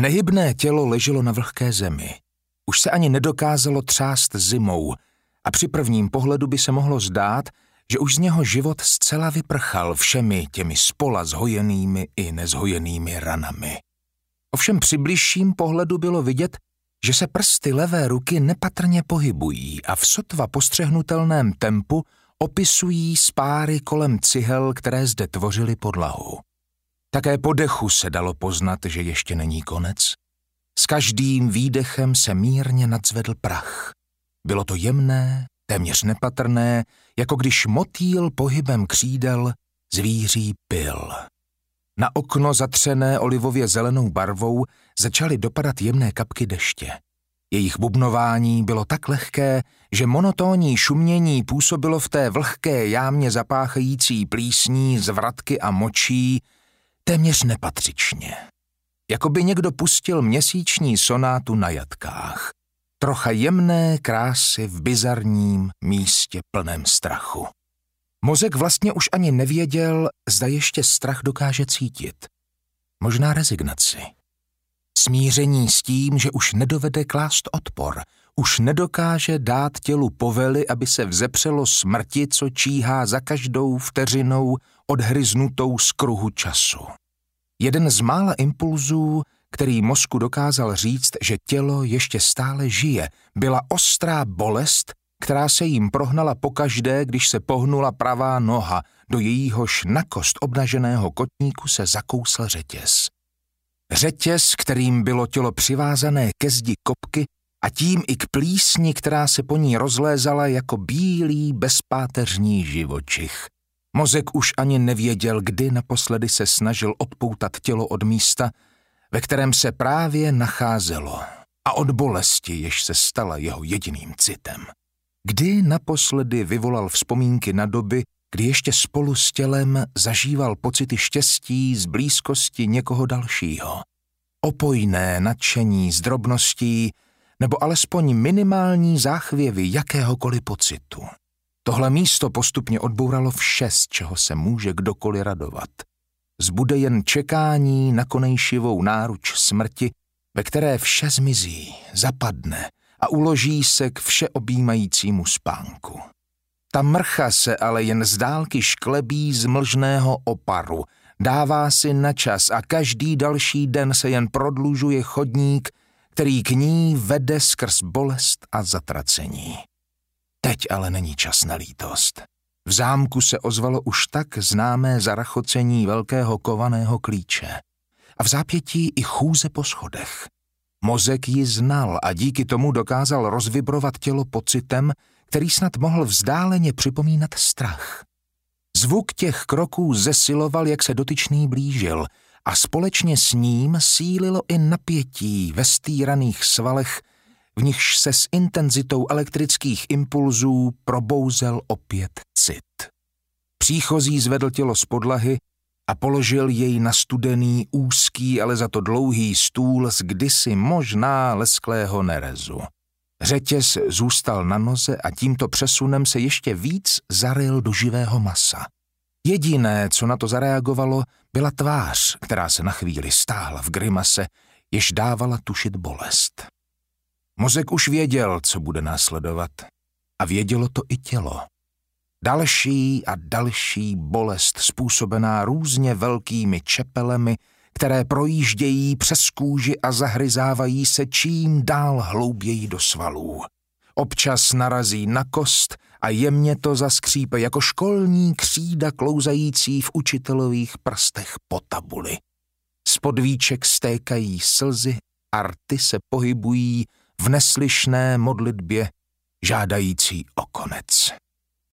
Nehybné tělo leželo na vlhké zemi. Už se ani nedokázalo třást zimou a při prvním pohledu by se mohlo zdát, že už z něho život zcela vyprchal všemi těmi spola zhojenými i nezhojenými ranami. Ovšem při bližším pohledu bylo vidět, že se prsty levé ruky nepatrně pohybují a v sotva postřehnutelném tempu opisují spáry kolem cihel, které zde tvořily podlahu. Také po dechu se dalo poznat, že ještě není konec. S každým výdechem se mírně nadzvedl prach. Bylo to jemné, téměř nepatrné, jako když motýl pohybem křídel zvíří pyl. Na okno zatřené olivově zelenou barvou začaly dopadat jemné kapky deště. Jejich bubnování bylo tak lehké, že monotónní šumění působilo v té vlhké jámě zapáchající plísní z vratky a močí téměř nepatřičně. Jakoby někdo pustil měsíční sonátu na jatkách. Trocha jemné krásy v bizarním místě plném strachu. Mozek vlastně už ani nevěděl, zda ještě strach dokáže cítit. Možná rezignaci. Smíření s tím, že už nedovede klást odpor, už nedokáže dát tělu povely, aby se vzepřelo smrti, co číhá za každou vteřinou odhryznutou z kruhu času. Jeden z mála impulzů, který mozku dokázal říct, že tělo ještě stále žije, byla ostrá bolest, která se jim prohnala pokaždé, když se pohnula pravá noha, do jejíhož na kost obnaženého kotníku se zakousl řetěz. Řetěz, kterým bylo tělo přivázané ke zdi kopky a tím i k plísni, která se po ní rozlézala jako bílý bezpáteřní živočich. Mozek už ani nevěděl, kdy naposledy se snažil odpoutat tělo od místa, ve kterém se právě nacházelo, a od bolesti, jež se stala jeho jediným citem. Kdy naposledy vyvolal vzpomínky na doby, kdy ještě spolu s tělem zažíval pocity štěstí z blízkosti někoho dalšího. Opojné nadšení z drobností, nebo alespoň minimální záchvěvy jakéhokoliv pocitu. Tohle místo postupně odbouralo vše, z čeho se může kdokoliv radovat. Zbude jen čekání na konejšivou náruč smrti, ve které vše zmizí, zapadne a uloží se k všeobjímajícímu spánku. Ta mrcha se ale jen z dálky šklebí z mlžného oparu, dává si na čas a každý další den se jen prodlužuje chodník, který k ní vede skrz bolest a zatracení. Teď ale není čas na lítost. V zámku se ozvalo už tak známé zarachocení velkého kovaného klíče a v zápětí i chůze po schodech. Mozek ji znal a díky tomu dokázal rozvibrovat tělo pocitem, který snad mohl vzdáleně připomínat strach. Zvuk těch kroků zesiloval, jak se dotyčný blížil, a společně s ním sílilo i napětí ve stýraných svalech, v nichž se s intenzitou elektrických impulzů probouzel opět cit. Příchozí zvedl tělo z podlahy a položil jej na studený, úzký, ale za to dlouhý stůl z kdysi možná lesklého nerezu. Řetěz zůstal na noze a tímto přesunem se ještě víc zaryl do živého masa. Jediné, co na to zareagovalo, byla tvář, která se na chvíli stáhla v grimase, jež dávala tušit bolest. Mozek už věděl, co bude následovat, a vědělo to i tělo. Další a další bolest způsobená různě velkými čepelemi, které projíždějí přes kůži a zahryzávají se čím dál hlouběji do svalů. Občas narazí na kost a jemně to zaskřípe jako školní křída klouzající v učitelových prstech po tabuli. Spod víček stékají slzy a rty se pohybují v neslyšné modlitbě žádající o konec.